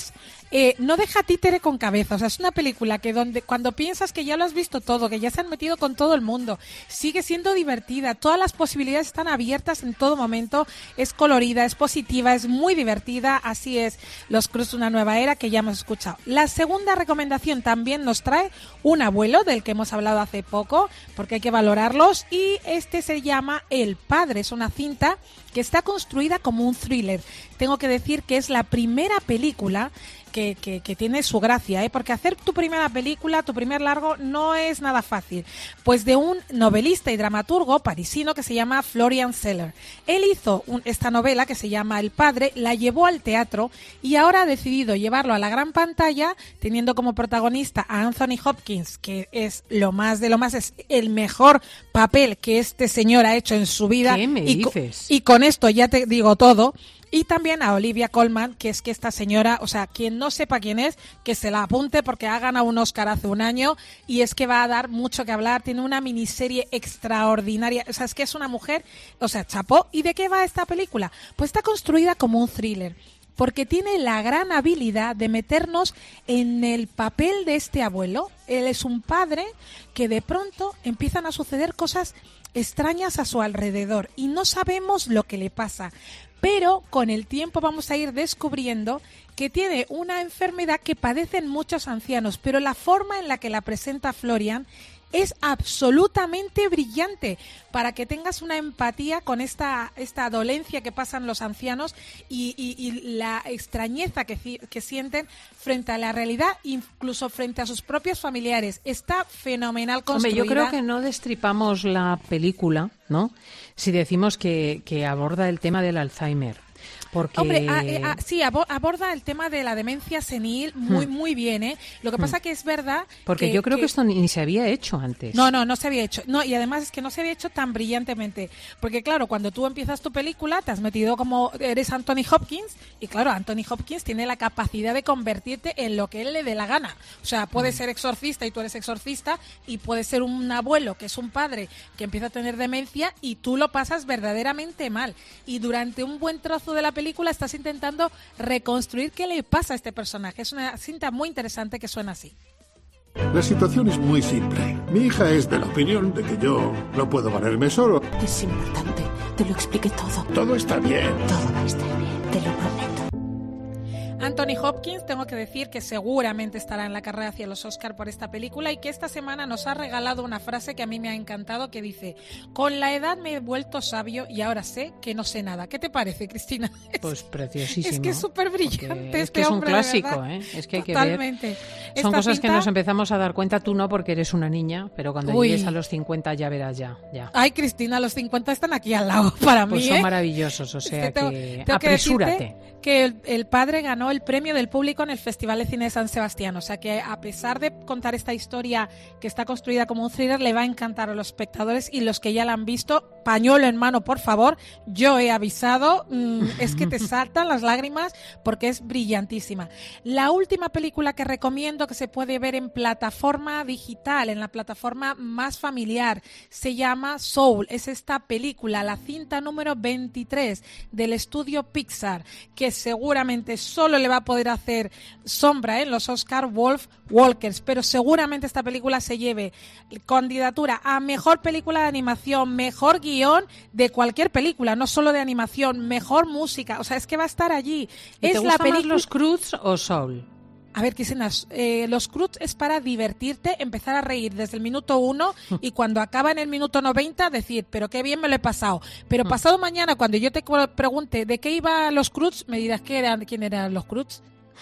no deja títere con cabeza. O sea, es una película que cuando piensas que ya lo has visto todo, que ya se han metido con todo el mundo, sigue siendo divertida, todas las posibilidades están abiertas en todo momento, es colorida, es positiva, es muy divertida. Así es, Los Croods, una nueva era, que ya hemos escuchado. La segunda recomendación también nos trae un abuelo del que hemos hablado hace poco, porque hay que valorarlos, y este se llama El Padre. Es una cinta que está construida como un thriller. Tengo que decir que es la primera película que tiene su gracia, ¿eh? Porque hacer tu primera película, tu primer largo, no es nada fácil. Pues de un novelista y dramaturgo parisino que se llama Florian Zeller. Él hizo esta novela que se llama El Padre, la llevó al teatro y ahora ha decidido llevarlo a la gran pantalla, teniendo como protagonista a Anthony Hopkins, que es lo más de lo más, es el mejor papel que este señor ha hecho en su vida. ¿Qué me dices? Y con esto ya te digo todo. Y también a Olivia Colman, que es que esta señora, o sea, quien no sepa quién es, que se la apunte porque ha ganado un Oscar hace un año y es que va a dar mucho que hablar. Tiene una miniserie extraordinaria. O sea, es que es una mujer, o sea, chapó. ¿Y de qué va esta película? Pues está construida como un thriller, porque tiene la gran habilidad de meternos en el papel de este abuelo. Él es un padre que de pronto empiezan a suceder cosas extrañas a su alrededor y no sabemos lo que le pasa. Pero con el tiempo vamos a ir descubriendo que tiene una enfermedad que padecen muchos ancianos, pero la forma en la que la presenta Florian es absolutamente brillante para que tengas una empatía con esta dolencia que pasan los ancianos y la extrañeza que sienten frente a la realidad, incluso frente a sus propios familiares. Está fenomenal construida. Hombre, yo creo que no destripamos la película, ¿no?, si decimos que aborda el tema del Alzheimer. Porque... Hombre, sí, aborda el tema de la demencia senil muy bien, ¿eh? Lo que pasa que es verdad... Porque yo creo que esto ni se había hecho antes. No se había hecho. No, y además es que no se había hecho tan brillantemente. Porque claro, cuando tú empiezas tu película, te has metido como eres Anthony Hopkins, y claro, Anthony Hopkins tiene la capacidad de convertirte en lo que él le dé la gana. O sea, puede ser exorcista y tú eres exorcista, y puede ser un abuelo que es un padre que empieza a tener demencia y tú lo pasas verdaderamente mal. Y durante un buen trozo de la película estás intentando reconstruir qué le pasa a este personaje. Es una cinta muy interesante que suena así. La situación es muy simple. Mi hija es de la opinión de que yo no puedo valerme solo. Es importante. Te lo expliqué todo. Todo está bien. Todo va a estar bien. Te lo prometo. Anthony Hopkins, tengo que decir que seguramente estará en la carrera hacia los Oscar por esta película y que esta semana nos ha regalado una frase que a mí me ha encantado, que dice: con la edad me he vuelto sabio y ahora sé que no sé nada. ¿Qué te parece, Cristina? Pues preciosísimo. Es que es súper brillante este hombre, es un clásico, ¿eh? Es que hay totalmente. Que ver. Son cosas que nos empezamos a dar cuenta, tú no, porque eres una niña, pero cuando llegues a los 50 ya verás ya. Ay, Cristina, los 50 están aquí al lado para pues mí. Son maravillosos, o sea tengo apresúrate. Que el padre ganó el premio del público en el Festival de Cine de San Sebastián, o sea que a pesar de contar esta historia que está construida como un thriller, le va a encantar a los espectadores y los que ya la han visto, pañuelo en mano, por favor, yo he avisado, es que te saltan las lágrimas porque es brillantísima. La última película que recomiendo, que se puede ver en plataforma digital, en la plataforma más familiar, se llama Soul. Es esta película, la cinta número 23 del estudio Pixar, que seguramente solo le va a poder hacer sombra en los Oscar Wolf Walkers, pero seguramente esta película se lleve candidatura a mejor película de animación, mejor guión de cualquier película, no solo de animación, mejor música, o sea, es que va a estar allí. ¿Y te gustan más los Croods o Soul? A ver, Cristina, los Croods es para divertirte, empezar a reír desde el minuto 1 y cuando acaba en el minuto 90 decir, pero qué bien me lo he pasado. Pero pasado mañana, cuando yo te pregunte de qué iban los Croods, me dirás quién eran los Croods.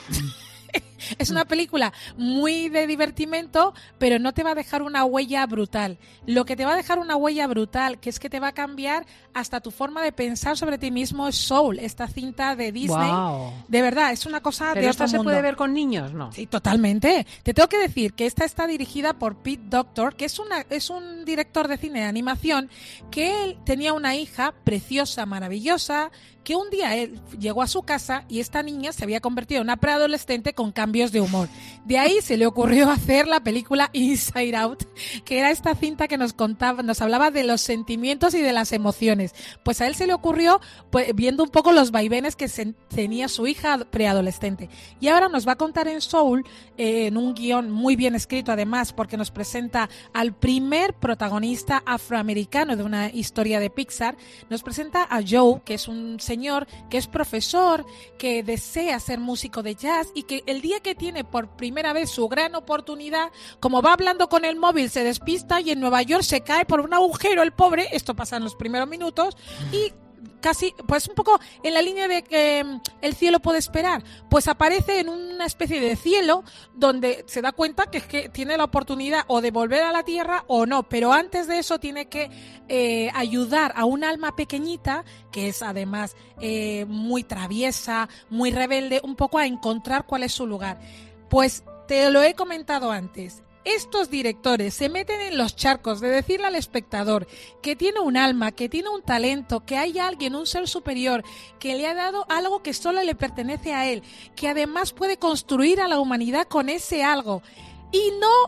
Es una película muy de divertimento, pero no te va a dejar una huella brutal. Lo que te va a dejar una huella brutal, que es que te va a cambiar hasta tu forma de pensar sobre ti mismo, es Soul, esta cinta de Disney. Wow. De verdad, es una cosa ¿Pero de otro esta mundo. se puede ver con niños, no? Sí, totalmente. Te tengo que decir que esta está dirigida por Pete Docter, que es un director de cine de animación, que él tenía una hija preciosa, maravillosa, que un día él llegó a su casa y esta niña se había convertido en una preadolescente con cambios de humor. De ahí se le ocurrió hacer la película Inside Out, que era esta cinta que nos hablaba de los sentimientos y de las emociones. Pues a él se le ocurrió pues, viendo un poco los vaivenes que tenía su hija preadolescente. Y ahora nos va a contar en Soul, en un guión muy bien escrito además, porque nos presenta al primer protagonista afroamericano de una historia de Pixar. Nos presenta a Joe, que es un señor que es profesor, que desea ser músico de jazz y que el día que tiene por primera vez su gran oportunidad, como va hablando con el móvil, se despista y en Nueva York se cae por un agujero el pobre, esto pasa en los primeros minutos, y casi, pues un poco en la línea de que el cielo puede esperar, pues aparece en una especie de cielo donde se da cuenta que es que tiene la oportunidad o de volver a la tierra o no, pero antes de eso tiene que ayudar a un alma pequeñita, que es además muy traviesa, muy rebelde, un poco a encontrar cuál es su lugar. Pues te lo he comentado antes. Estos directores se meten en los charcos de decirle al espectador que tiene un alma, que tiene un talento, que hay alguien, un ser superior, que le ha dado algo que solo le pertenece a él, que además puede construir a la humanidad con ese algo. Y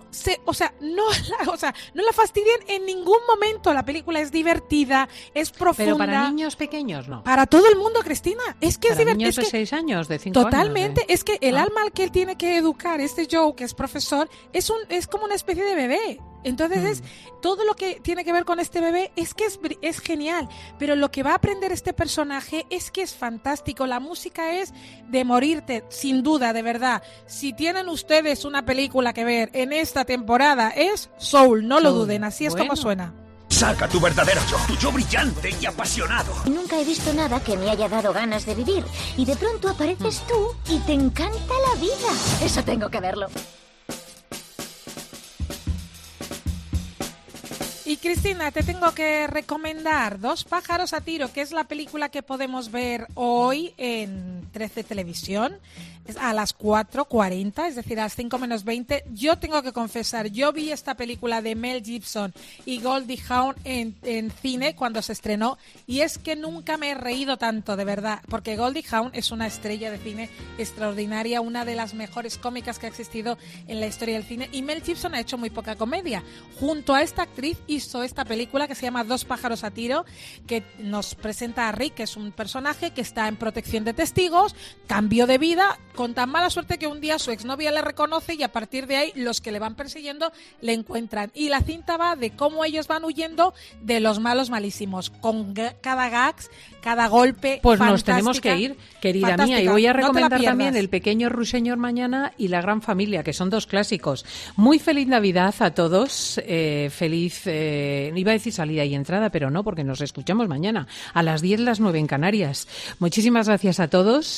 no la fastidien en ningún momento. La película es divertida, es profunda. Pero para niños pequeños, ¿no? Para todo el mundo, Cristina. Es que para es divertido. Niños de 6 años, de 5 años. Totalmente. Es que el alma al que él tiene que educar, este Joe, que es profesor, es como una especie de bebé. Entonces todo lo que tiene que ver con este bebé es que es genial, pero lo que va a aprender este personaje es que es fantástico. La música es de morirte, sin duda, de verdad. Si tienen ustedes una película que ver en esta temporada es Soul, no lo duden, así es como suena. Saca tu verdadero yo, tu yo brillante y apasionado. Nunca he visto nada que me haya dado ganas de vivir y de pronto apareces tú y te encanta la vida. Eso tengo que verlo. Y Cristina, te tengo que recomendar Dos pájaros a tiro, que es la película que podemos ver hoy en 13 Televisión. Es a las 4:40, es decir, a las 5 menos 20. Yo tengo que confesar, yo vi esta película de Mel Gibson y Goldie Hawn en cine cuando se estrenó, y es que nunca me he reído tanto, de verdad, porque Goldie Hawn es una estrella de cine extraordinaria, una de las mejores cómicas que ha existido en la historia del cine, y Mel Gibson ha hecho muy poca comedia. Junto a esta actriz hizo esta película que se llama Dos pájaros a tiro, que nos presenta a Rick, que es un personaje que está en protección de testigos, cambio de vida, con tan mala suerte que un día su exnovia le reconoce y a partir de ahí los que le van persiguiendo le encuentran. Y la cinta va de cómo ellos van huyendo de los malos malísimos, con cada gags, cada golpe. Pues nos tenemos que ir, querida fantástica. mía, y voy a No te la recomendar pierdas. también El pequeño ruiseñor mañana y La gran familia, que son dos clásicos. Muy feliz Navidad a todos, feliz, iba a decir salida y entrada, pero no, porque nos escuchamos mañana a las 10, las 9 en Canarias. Muchísimas gracias a todos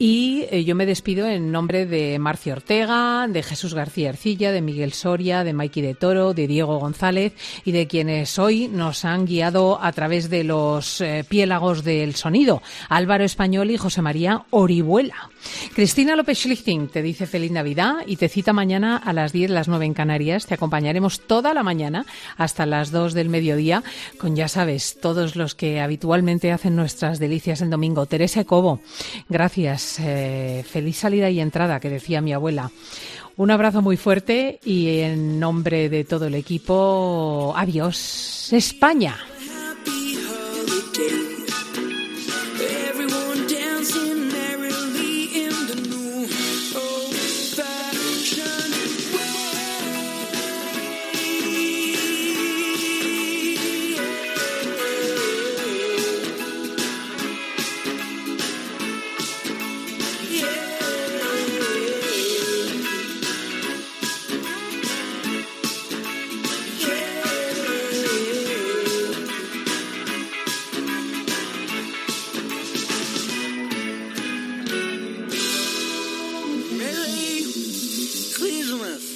y yo me despido en nombre de Marcio Ortega, de Jesús García Ercilla, de Miguel Soria, de Maiki de Toro, de Diego González y de quienes hoy nos han guiado a través de los piélagos del sonido, Álvaro Español y José María Orihuela. Cristina López Schlichting te dice feliz Navidad y te cita mañana a las 10, las 9 en Canarias. Te acompañaremos toda la mañana hasta las 2 del mediodía con, ya sabes, todos los que habitualmente hacen nuestras delicias el domingo. Teresa Cobo, gracias. Feliz salida y entrada, que decía mi abuela. Un abrazo muy fuerte y en nombre de todo el equipo, adiós, España.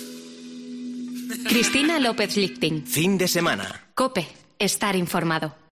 Cristina López Lichting. Fin de semana. COPE. Estar informado.